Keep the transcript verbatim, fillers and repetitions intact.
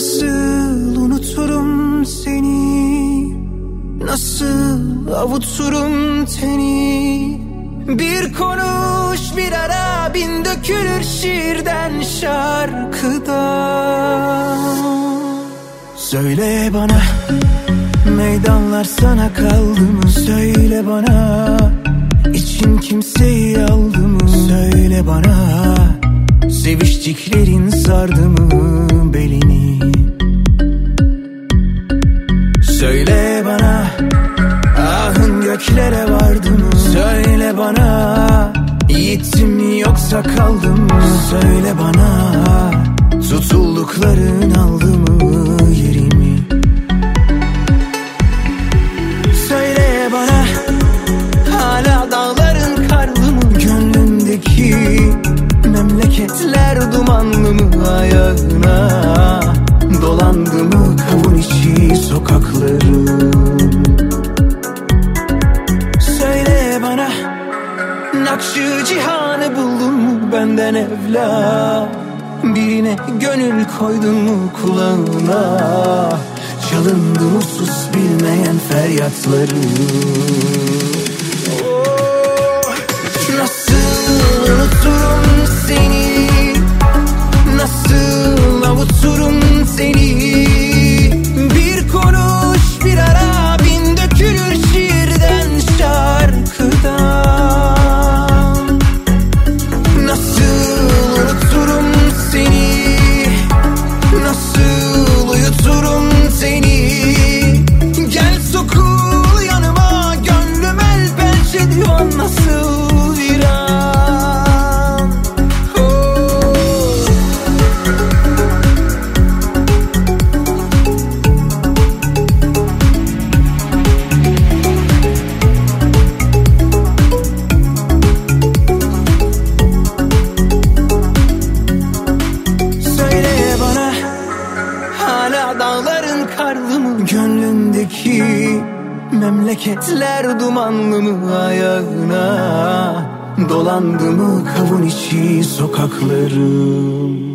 Nasıl unuturum seni, nasıl avuturum teni. Bir konuş bir ara, bin dökülür şiirden şarkıda. Söyle bana, meydanlar sana kaldı mı? Söyle bana, için kimseyi aldı mı? Söyle bana, seviştiklerin sardı mı belini? Söyle bana, ahın göklere vardı mı? Söyle bana, gittim mi yoksa kaldım mı? Söyle bana, tutuldukların aldı mı yerimi? Söyle bana, hala dağların karlı mı? Gönlümdeki memleketler dumanlı mı? Ayağına dolandı mı kavun içi sokakları? Söyle bana, Nakşı Cihan'ı buldun mu benden evla? Birine gönül koydun mu kulağına? Çalındı mı sus bilmeyen feryatları? Oh, nasıl unuturum seni, nasıl avuturum seni. Bir konuş bir ara, bin dökülür şiirden şarkıdan. Nasıl unuturum seni, nasıl uyuturum seni. Gel sokul yanıma, gönlüm el pençe diyor. Nasıl viran, oh. Söyle bana, hala dağların karlı mı? Gönlündeki memleketler dumanlı mı? Ayağına dolandı mı kavun içi sokakları?